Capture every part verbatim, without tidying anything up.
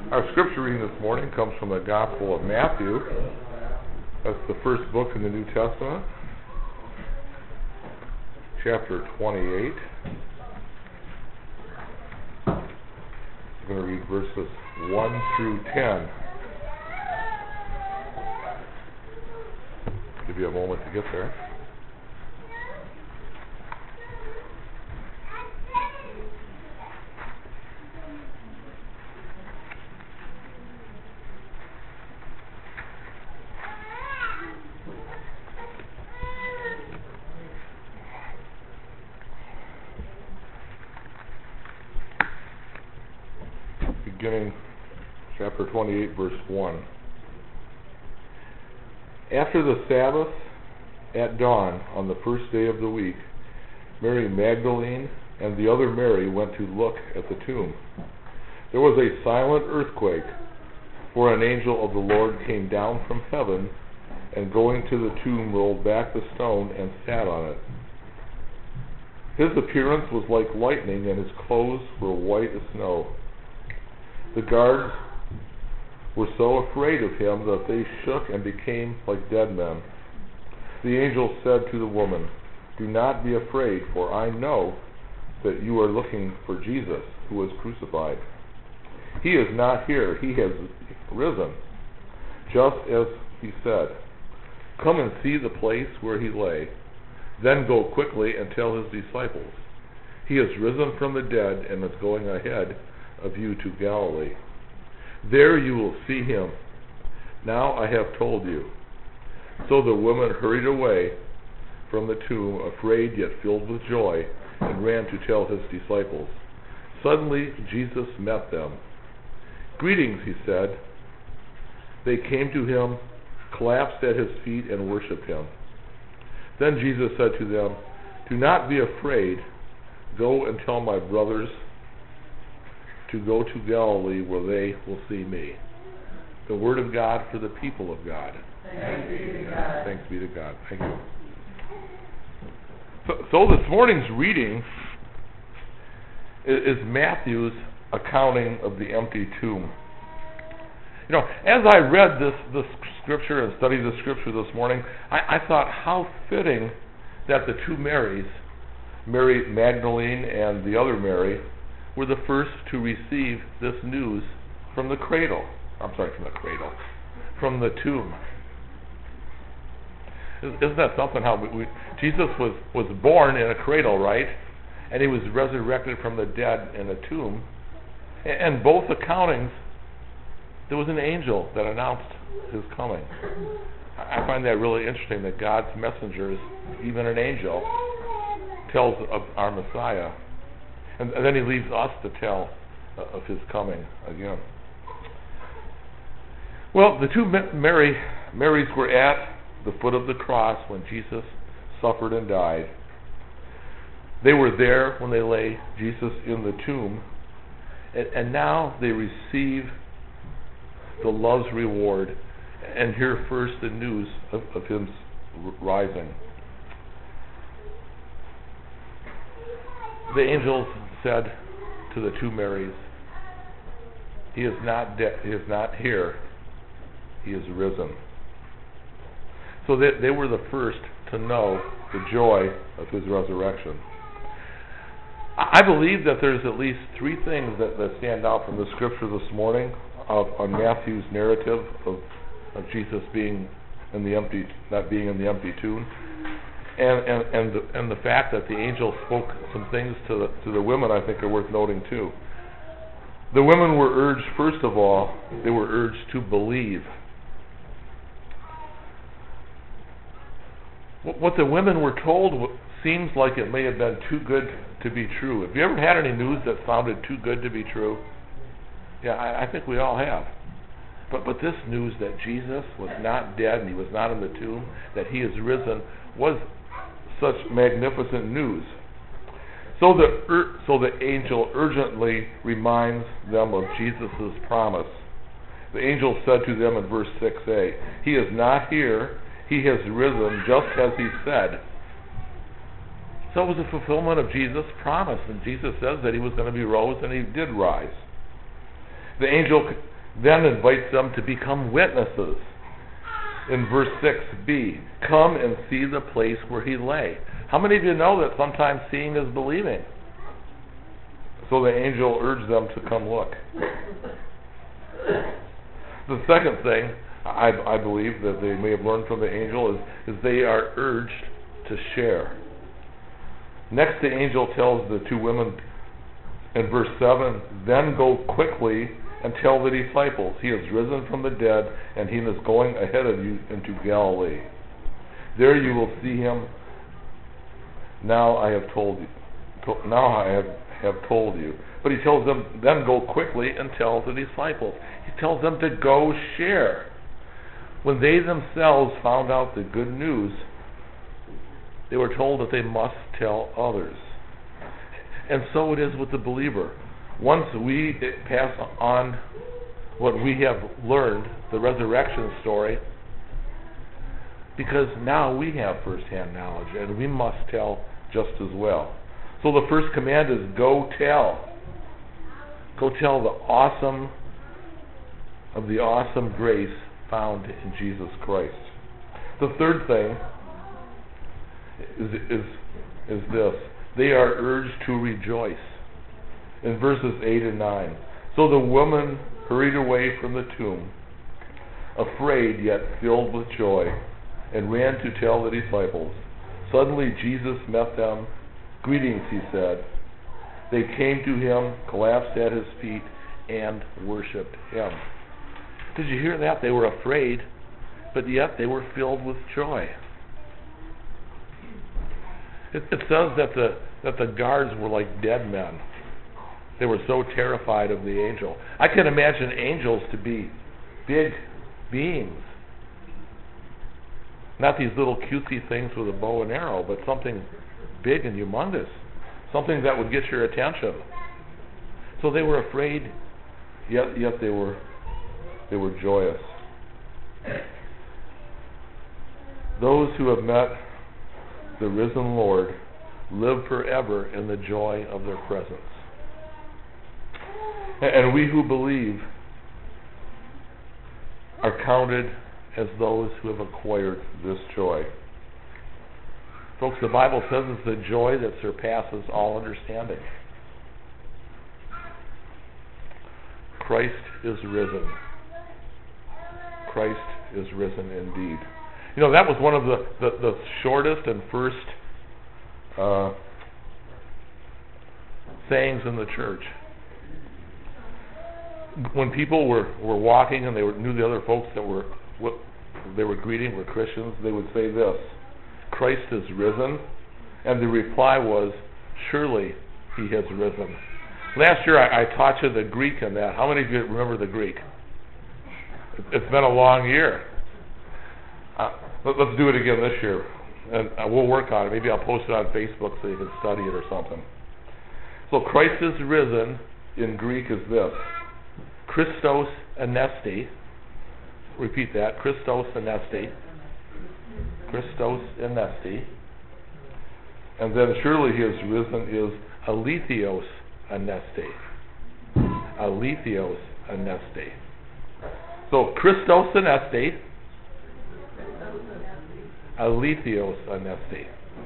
Our scripture reading this morning comes from the Gospel of Matthew. That's the first book in the New Testament, chapter twenty-eight. I'm going to read verses one through ten. I'll give you a moment to get there. Beginning chapter twenty-eight, verse one. After the Sabbath, at dawn on the first day of the week, Mary Magdalene and the other Mary went to look at the tomb. There was a silent earthquake, for an angel of the Lord came down from heaven, and going to the tomb rolled back the stone and sat on it. His appearance was like lightning, and his clothes were white as snow. The guards were so afraid of him that they shook and became like dead men. The angel said to the woman, "Do not be afraid, for I know that you are looking for Jesus, who was crucified. He is not here, he has risen, just as he said. Come and see the place where he lay. Then go quickly and tell his disciples, he has risen from the dead and is going ahead of you to Galilee. There you will see him. Now I have told you." So the woman hurried away from the tomb, afraid yet filled with joy, and ran to tell his disciples. Suddenly Jesus met them. "Greetings," he said. They came to him, collapsed at his feet, and worshipped him. Then Jesus said to them, "Do not be afraid. Go and tell my brothers to go to Galilee, where they will see me." The word of God for the people of God. Thanks be to God. Thanks be to God. Thank you. So, so this morning's reading is, is Matthew's accounting of the empty tomb. You know, as I read this, this scripture and studied the scripture this morning, I, I thought how fitting that the two Marys, Mary Magdalene and the other Mary, were the first to receive this news from the cradle. I'm sorry, from the cradle, from the tomb. Isn't that something? How we, we, Jesus was, was born in a cradle, right? And he was resurrected from the dead in a tomb. And, and both accountings, there was an angel that announced his coming. I find that really interesting that God's messengers, even an angel, tells of our Messiah. And, and then he leaves us to tell uh, of his coming again. Well, the two Mary, Marys were at the foot of the cross when Jesus suffered and died. They were there when they lay Jesus in the tomb. And, and now they receive the love's reward and hear first the news of, of him rising. The angels said to the two Marys, "He is not de- he is not here, he is risen." So they, they were the first to know the joy of his resurrection. I believe that there's at least three things that, that stand out from the scripture this morning of, on Matthew's narrative of, of Jesus being in the empty, not being in the empty tomb. And and and the, and the fact that the angel spoke some things to the, to the women, I think, are worth noting too. The women were urged, first of all, they were urged to believe. What, what the women were told seems like it may have been too good to be true. Have you ever had any news that sounded too good to be true? Yeah, I, I think we all have. But but this news that Jesus was not dead and he was not in the tomb, that he is risen, was such magnificent news. So the ur- so the angel urgently reminds them of Jesus' promise. The angel said to them in verse six a, "He is not here, he has risen, just as he said." So it was a fulfillment of Jesus' promise, and Jesus says that he was going to be rose, and he did rise. The angel then invites them to become witnesses. In verse six b, come and see the place where he lay. How many of you know that sometimes seeing is believing? So the angel urged them to come look. The second thing I, I believe that they may have learned from the angel is, is they are urged to share. Next, the angel tells the two women in verse seven, then go quickly and tell the disciples, he is risen from the dead, and he is going ahead of you into Galilee. There you will see him. Now I have told you. To, now I have, have told you. But he tells them, then go quickly and tell the disciples. He tells them to go share. When they themselves found out the good news, they were told that they must tell others. And so it is with the believer. Once we pass on what we have learned, the resurrection story, because now we have first-hand knowledge, and we must tell just as well. So the first command is go tell. Go tell the awesome of the awesome grace found in Jesus Christ. The third thing is is is this: they are urged to rejoice. In verses eight and nine, so the woman hurried away from the tomb, afraid yet filled with joy, and ran to tell the disciples. Suddenly Jesus met them. Greetings, he said. They came to him, collapsed at his feet, and worshipped him. Did you hear that? They were afraid, but yet they were filled with joy. It, it says that the that the guards were like dead men. They were so terrified of the angel. I can imagine angels to be big beings. Not these little cutesy things with a bow and arrow, but something big and humongous. Something that would get your attention. So they were afraid, yet yet they were they were joyous. Those who have met the risen Lord live forever in the joy of their presence. And we who believe are counted as those who have acquired this joy. Folks, the Bible says it's the joy that surpasses all understanding. Christ is risen. Christ is risen indeed. You know, that was one of the, the, the shortest and first uh, sayings in the church. When people were, were walking and they were, knew the other folks that were what they were greeting were Christians, they would say this: Christ is risen. And the reply was, surely he has risen. Last year I, I taught you the Greek in that. How many of you remember the Greek? It, it's been a long year. Uh, let, let's do it again this year. And uh, we'll work on it. Maybe I'll post it on Facebook so you can study it or something. So Christ is risen in Greek is this: Christos anesti. Repeat that. Christos anesti. Christos anesti. And then surely he is risen is aletheos anesti. Aletheos anesti. So Christos anesti. Aletheos anesti.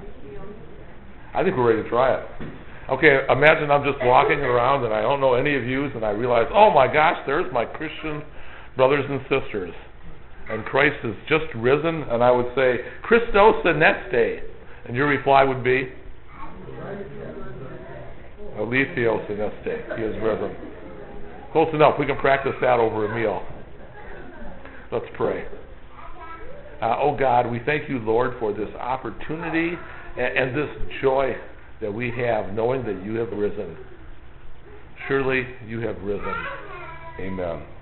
I think we're ready to try it. Okay, imagine I'm just walking around and I don't know any of you, and I realize, oh my gosh, there's my Christian brothers and sisters. And Christ is just risen, and I would say, Christos anesti. And your reply would be? Aletheos anesti. He is risen. Close enough. We can practice that over a meal. Let's pray. Uh, oh God, we thank you, Lord, for this opportunity and, and this joy that we have knowing that you have risen. Surely you have risen. Amen.